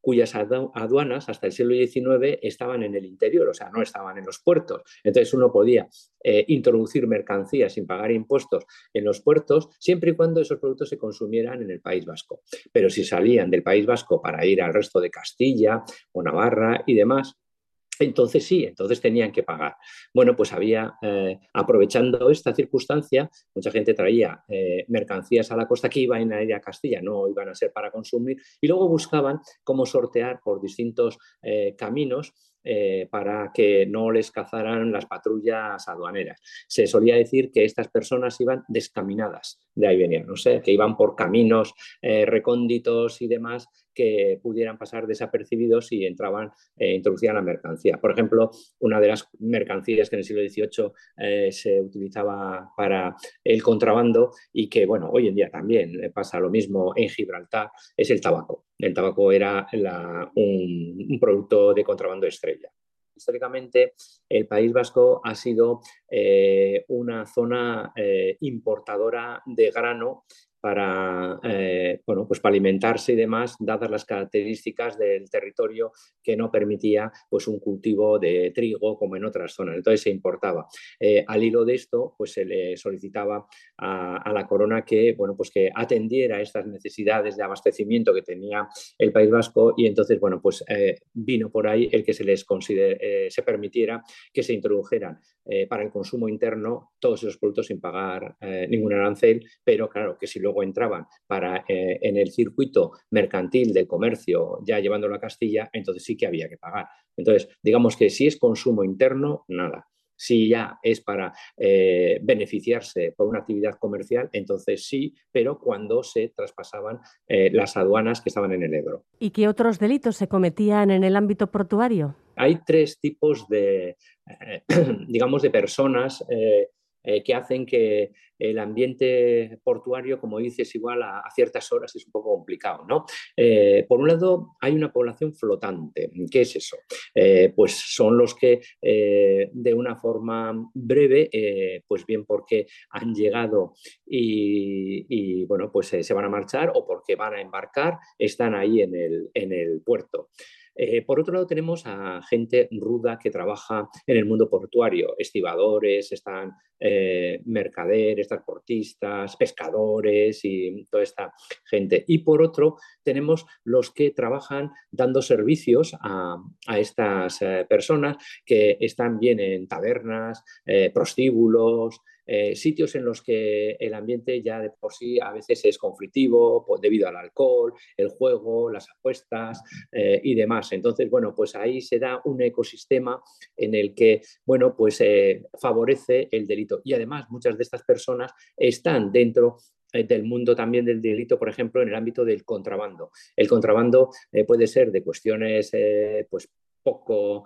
Speaker 7: cuyas aduanas hasta el siglo diecinueve estaban en el interior, o sea, no estaban en los puertos. Entonces uno podía eh, introducir mercancías sin pagar impuestos en los puertos, siempre y cuando esos productos se consumieran en el País Vasco. Pero si salían del País Vasco para ir al resto de Castilla o Navarra y demás, entonces sí, entonces tenían que pagar. Bueno, pues había, eh, aprovechando esta circunstancia, mucha gente traía eh, mercancías a la costa que iban a ir a Castilla, no iban a ser para consumir, y luego buscaban cómo sortear por distintos eh, caminos eh, para que no les cazaran las patrullas aduaneras. Se solía decir que estas personas iban descaminadas, de ahí venían, no sé, que iban por caminos eh, recónditos y demás que pudieran pasar desapercibidos y entraban, eh, introducían la mercancía. Por ejemplo, una de las mercancías que en el siglo dieciocho eh, se utilizaba para el contrabando y que, bueno, hoy en día también pasa lo mismo en Gibraltar, es el tabaco. El tabaco era la, un, un producto de contrabando estrella. Históricamente, el País Vasco ha sido eh, una zona eh, importadora de grano para, eh, bueno, pues para alimentarse y demás, dadas las características del territorio que no permitía pues, un cultivo de trigo como en otras zonas. Entonces se importaba. Eh, al hilo de esto, pues se le solicitaba a, a la corona que, bueno, pues que atendiera estas necesidades de abastecimiento que tenía el País Vasco y entonces, bueno, pues eh, vino por ahí el que se les considere, eh, se permitiera que se introdujeran eh, para el consumo interno todos esos productos sin pagar eh, ningún arancel, pero claro, que si luego entraban para, eh, en el circuito mercantil del comercio ya llevándolo a Castilla, entonces sí que había que pagar. Entonces, digamos que si es consumo interno, nada. Si ya es para eh, beneficiarse por una actividad comercial, entonces sí, pero cuando se traspasaban eh, las aduanas que estaban en el Ebro.
Speaker 3: ¿Y qué otros delitos se cometían en el ámbito portuario?
Speaker 7: Hay tres tipos de, eh, digamos, de personas eh, eh, que hacen que el ambiente portuario, como dices, igual a, a ciertas horas es un poco complicado, ¿no? Eh, por un lado, hay una población flotante. ¿Qué es eso? Eh, pues son los que eh, de una forma breve, eh, pues bien porque han llegado y, y bueno, pues eh, se van a marchar o porque van a embarcar, están ahí en el, en el puerto. Eh, por otro lado, tenemos a gente ruda que trabaja en el mundo portuario, estibadores, están eh, mercaderes, transportistas, pescadores y toda esta gente. Y por otro, tenemos los que trabajan dando servicios a, a estas eh, personas que están bien en tabernas, eh, prostíbulos, Eh, sitios en los que el ambiente ya de por sí a veces es conflictivo pues, debido al alcohol, el juego, las apuestas eh, y demás. Entonces, bueno, pues ahí se da un ecosistema en el que, bueno, pues eh, favorece el delito. Y además muchas de estas personas están dentro del mundo también del delito, por ejemplo, en el ámbito del contrabando. El contrabando eh, puede ser de cuestiones, eh, pues, poco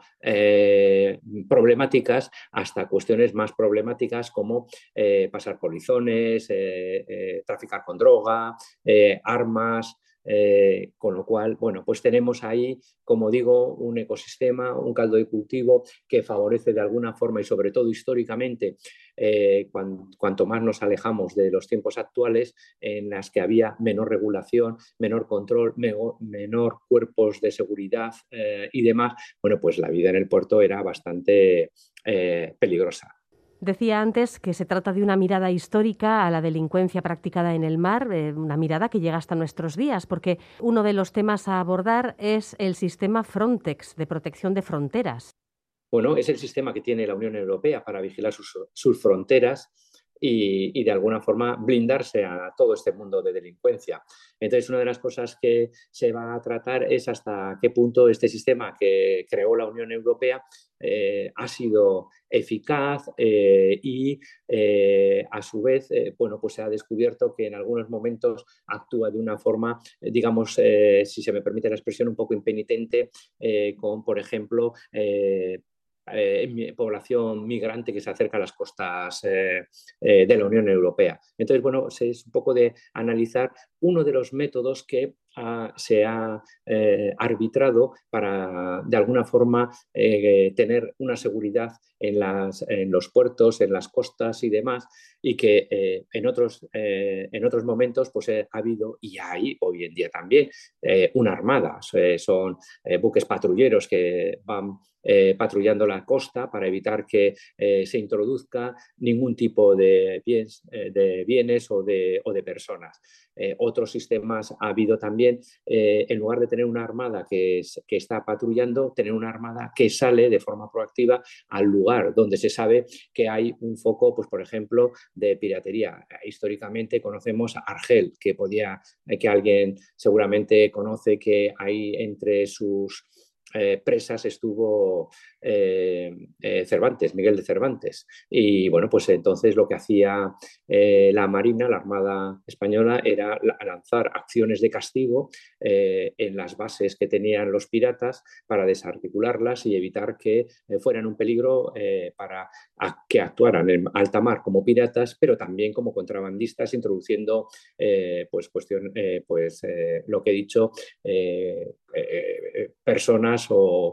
Speaker 7: eh, problemáticas hasta cuestiones más problemáticas como eh, pasar polizones, eh, eh, traficar con droga, eh, armas, eh, con lo cual, bueno, pues tenemos ahí, como digo, un ecosistema, un caldo de cultivo que favorece de alguna forma y sobre todo históricamente, eh, cuan, cuanto más nos alejamos de los tiempos actuales en las que había menor regulación, menor control, menor, menor cuerpos de seguridad eh, y demás, bueno, pues la vida en el puerto era bastante eh, peligrosa.
Speaker 3: Decía antes que se trata de una mirada histórica a la delincuencia practicada en el mar, eh, una mirada que llega hasta nuestros días, porque uno de los temas a abordar es el sistema Frontex de protección de fronteras.
Speaker 7: Bueno, es el sistema que tiene la Unión Europea para vigilar sus, sus fronteras y, y de alguna forma blindarse a todo este mundo de delincuencia. Entonces, una de las cosas que se va a tratar es hasta qué punto este sistema que creó la Unión Europea eh, ha sido eficaz eh, y eh, a su vez, eh, bueno, pues se ha descubierto que en algunos momentos actúa de una forma, eh, digamos, eh, si se me permite la expresión, un poco impenitente, eh, con, por ejemplo, eh, Eh, población migrante que se acerca a las costas eh, eh, de la Unión Europea. Entonces, bueno, es un poco de analizar uno de los métodos que ha, se ha eh, arbitrado para, de alguna forma, eh, tener una seguridad en, las, en los puertos, en las costas y demás, y que eh, en, otros, eh, en otros momentos pues, eh, ha habido, y hay hoy en día también, eh, una armada. Eh, son eh, buques patrulleros que van eh, patrullando la costa para evitar que eh, se introduzca ningún tipo de bienes, eh, de bienes o, de, o de personas. Eh, otros sistemas ha habido también, eh, en lugar de tener una armada que, es, que está patrullando, tener una armada que sale de forma proactiva al lugar donde se sabe que hay un foco, pues, por ejemplo, de piratería. Históricamente conocemos a Argel, que, podía, que alguien seguramente conoce que hay entre sus Eh, presas estuvo eh, eh, Cervantes, Miguel de Cervantes. Y bueno, pues entonces lo que hacía eh, la Marina, la Armada Española, era lanzar acciones de castigo eh, en las bases que tenían los piratas para desarticularlas y evitar que eh, fueran un peligro eh, para a, que actuaran en alta mar como piratas, pero también como contrabandistas, introduciendo eh, pues, cuestión, eh, pues eh, lo que he dicho, eh, eh, personas O,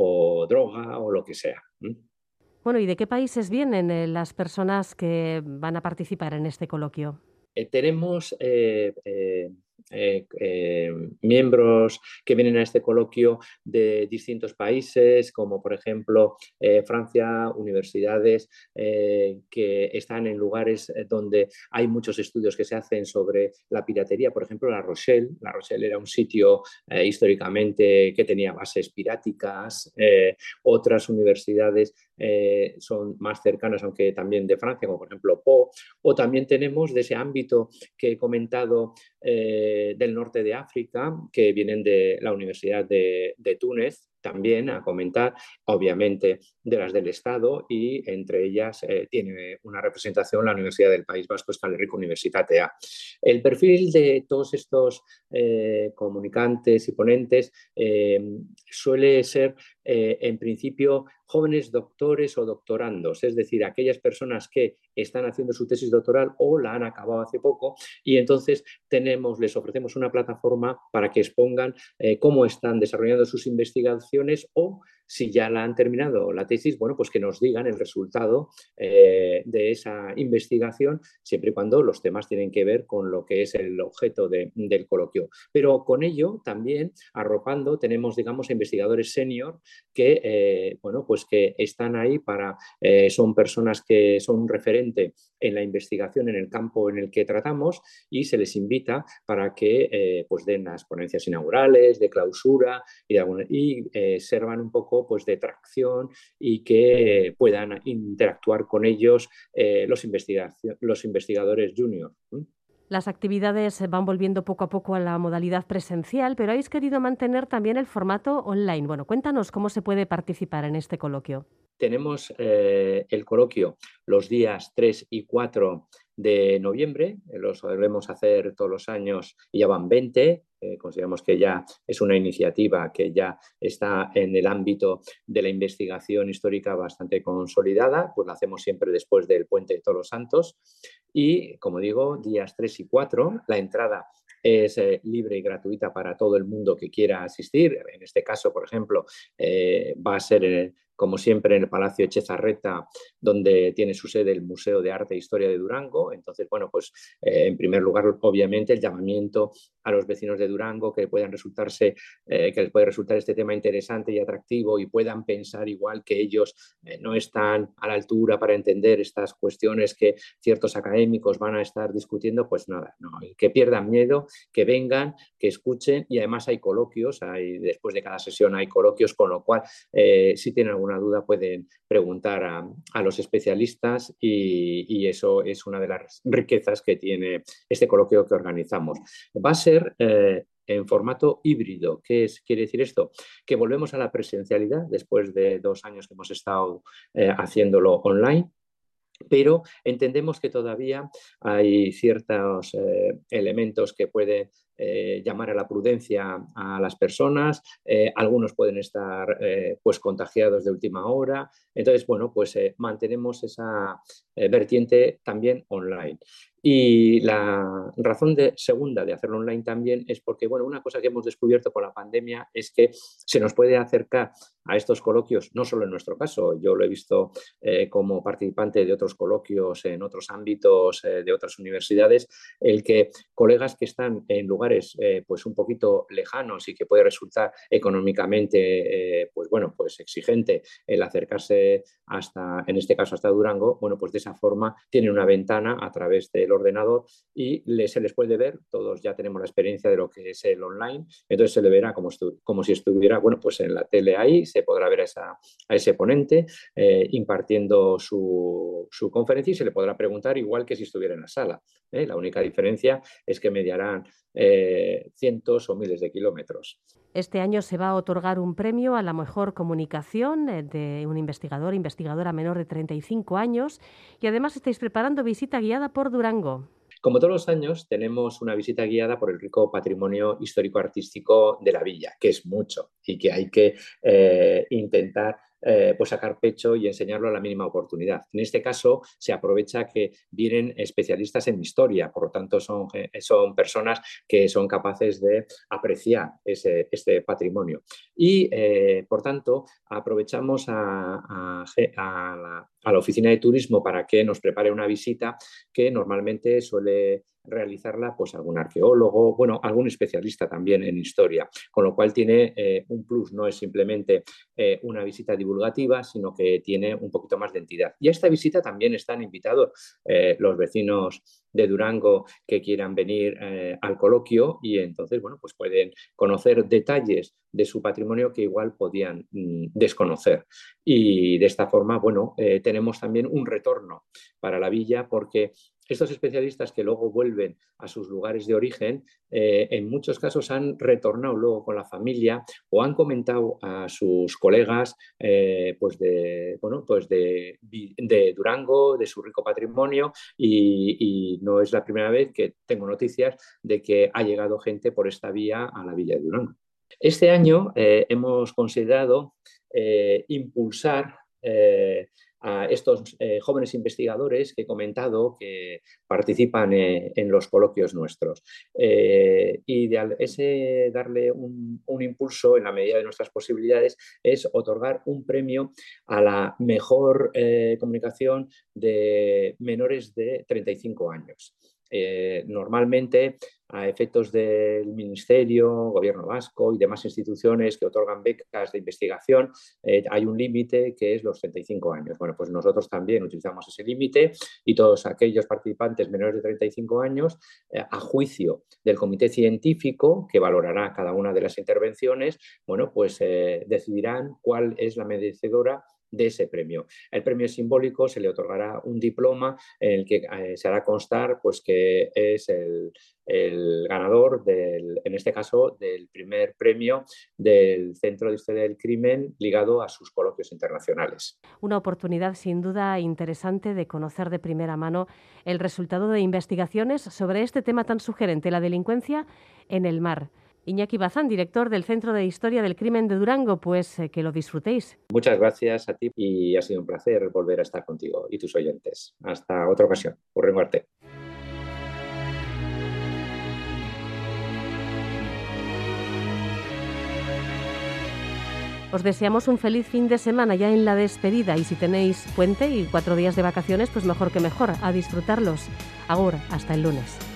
Speaker 7: o droga o lo que sea.
Speaker 3: Bueno, ¿y de qué países vienen eh, las personas que van a participar en este coloquio?
Speaker 7: Eh, tenemos eh, eh, eh, eh, miembros que vienen a este coloquio de distintos países, como por ejemplo eh, Francia, universidades eh, que están en lugares donde hay muchos estudios que se hacen sobre la piratería. Por ejemplo, La Rochelle. La Rochelle era un sitio eh, históricamente que tenía bases piráticas. Eh, otras universidades eh, son más cercanas, aunque también de Francia, como por ejemplo Po. O también tenemos de ese ámbito que he comentado eh, del norte de África, que vienen de la Universidad de, de Túnez, también a comentar, obviamente, de las del Estado, y entre ellas eh, tiene una representación la Universidad del País Vasco, Euskal Herriko Unibertsitatea. El perfil de todos estos eh, comunicantes y ponentes eh, suele ser, eh, en principio, jóvenes doctores o doctorandos, es decir, aquellas personas que están haciendo su tesis doctoral o la han acabado hace poco, y entonces tenemos, les ofrecemos una plataforma para que expongan eh, cómo están desarrollando sus investigaciones, o si ya la han terminado la tesis, bueno, pues que nos digan el resultado eh, de esa investigación, siempre y cuando los temas tienen que ver con lo que es el objeto de, del coloquio. Pero con ello también, arropando, tenemos, digamos, investigadores senior que, eh, bueno, pues que están ahí para, eh, son personas que son un referente en la investigación en el campo en el que tratamos, y se les invita para que eh, pues den las ponencias inaugurales, de clausura, y, de, y eh, sirvan un poco pues, de tracción, y que puedan interactuar con ellos eh, los, los investigadores junior. ¿Mm?
Speaker 3: Las actividades van volviendo poco a poco a la modalidad presencial, pero habéis querido mantener también el formato online. Bueno, cuéntanos cómo se puede participar en este coloquio.
Speaker 7: Tenemos eh, el coloquio los días tres y cuatro de noviembre, lo solemos hacer todos los años y ya van veinte. Eh, consideramos que ya es una iniciativa que ya está en el ámbito de la investigación histórica bastante consolidada, pues la hacemos siempre después del Puente de Todos los Santos. Y, como digo, días tres y cuatro, la entrada es eh, libre y gratuita para todo el mundo que quiera asistir. En este caso, por ejemplo, eh, va a ser, eh, como siempre, en el Palacio Etxezarreta, donde tiene su sede el Museo de Arte e Historia de Durango. Entonces, bueno, pues eh, en primer lugar, obviamente, el llamamiento a los vecinos de Durango que puedan resultarse, eh, que les puede resultar este tema interesante y atractivo, y puedan pensar igual que ellos eh, no están a la altura para entender estas cuestiones que ciertos académicos van a estar discutiendo, pues nada, no, que pierdan miedo, que vengan, que escuchen. Y además hay coloquios, hay, después de cada sesión hay coloquios, con lo cual eh, si tienen alguna duda pueden preguntar a, a los especialistas, y, y eso es una de las riquezas que tiene este coloquio que organizamos. Va a ser eh, en formato híbrido. ¿Qué es, quiere decir esto? Que volvemos a la presencialidad después de dos años que hemos estado eh, haciéndolo online, pero entendemos que todavía hay ciertos eh, elementos que pueden eh, llamar a la prudencia a las personas. Eh, algunos pueden estar eh, pues contagiados de última hora. Entonces, bueno, pues eh, mantenemos esa eh, vertiente también online. Y la razón de, segunda de hacerlo online también es porque, bueno, una cosa que hemos descubierto con la pandemia es que se nos puede acercar a estos coloquios, no solo en nuestro caso, yo lo he visto eh, como participante de otros coloquios en otros ámbitos eh, de otras universidades, el que colegas que están en lugares eh, pues un poquito lejanos y que puede resultar económicamente eh, pues bueno, pues exigente el acercarse hasta, en este caso hasta Durango, bueno, pues de esa forma tienen una ventana a través del ordenador y le, se les puede ver, todos ya tenemos la experiencia de lo que es el online, entonces se le verá como, como si estuviera, bueno, pues en la tele ahí, se podrá ver a, esa, a ese ponente eh, impartiendo su, su conferencia y se le podrá preguntar igual que si estuviera en la sala. ¿eh? La única diferencia es que mediarán eh, cientos o miles de kilómetros.
Speaker 3: Este año se va a otorgar un premio a la mejor comunicación de un investigador, investigadora menor de treinta y cinco años y además estáis preparando visita guiada por Durango.
Speaker 7: Como todos los años, tenemos una visita guiada por el rico patrimonio histórico-artístico de la villa, que es mucho y que hay que eh, intentar eh, pues sacar pecho y enseñarlo a la mínima oportunidad. En este caso, se aprovecha que vienen especialistas en historia, por lo tanto, son, son personas que son capaces de apreciar ese, este patrimonio. Y, eh, por tanto, aprovechamos a, a, a, la, a la Oficina de Turismo para que nos prepare una visita que normalmente suele realizarla pues algún arqueólogo, bueno, algún especialista también en historia, con lo cual tiene eh, un plus, no es simplemente eh, una visita divulgativa, sino que tiene un poquito más de entidad. Y a esta visita también están invitados eh, los vecinos de Durango que quieran venir eh, al coloquio y entonces, bueno, pues pueden conocer detalles de su patrimonio que igual podían mmm, desconocer. Y de esta forma, bueno, eh, tenemos también un retorno para la villa porque estos especialistas que luego vuelven a sus lugares de origen, eh, en muchos casos han retornado luego con la familia o han comentado a sus colegas eh, pues de, bueno, pues de, de Durango, de su rico patrimonio y, y no es la primera vez que tengo noticias de que ha llegado gente por esta vía a la villa de Durango. Este año eh, hemos considerado eh, impulsar eh, a estos eh, jóvenes investigadores que he comentado que participan eh, en los coloquios nuestros. Eh, y de ese darle un, un impulso en la medida de nuestras posibilidades es otorgar un premio a la mejor eh, comunicación de menores de treinta y cinco años. Eh, normalmente, a efectos del Ministerio, Gobierno Vasco y demás instituciones que otorgan becas de investigación, eh, hay un límite que es los treinta y cinco años. Bueno, pues nosotros también utilizamos ese límite y todos aquellos participantes menores de treinta y cinco años, eh, a juicio del comité científico que valorará cada una de las intervenciones, bueno, pues eh, decidirán cuál es la merecedora de ese premio. El premio es simbólico, se le otorgará un diploma en el que eh, se hará constar pues, que es el, el ganador, del, en este caso, del primer premio del Centro de Historia del Crimen ligado a sus coloquios internacionales.
Speaker 3: Una oportunidad sin duda interesante de conocer de primera mano el resultado de investigaciones sobre este tema tan sugerente, la delincuencia en el mar. Iñaki Bazán, director del Centro de Historia del Crimen de Durango, pues eh, que lo disfrutéis.
Speaker 7: Muchas gracias a ti y ha sido un placer volver a estar contigo y tus oyentes. Hasta otra ocasión. Hurrengo arte.
Speaker 3: Os deseamos un feliz fin de semana ya en la despedida y si tenéis puente y cuatro días de vacaciones, pues mejor que mejor, a disfrutarlos. Agur, hasta el lunes.